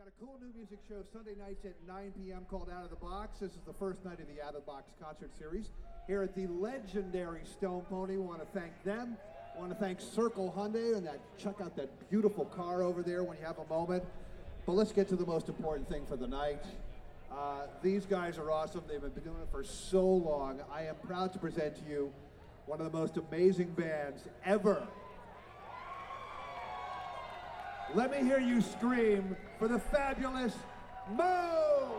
Got a cool new music show Sunday nights at 9 p.m. called Out of the Box. This is the first night of the Out of the Box concert series here at the legendary Stone Pony. We want to thank them. We want to thank Circle Hyundai and check out that beautiful car over there when you have a moment. But let's get to the most important thing for the night. These guys are awesome. They've been doing it for so long. I am proud to present to you one of the most amazing bands ever. Let me hear you scream for the fabulous Moo!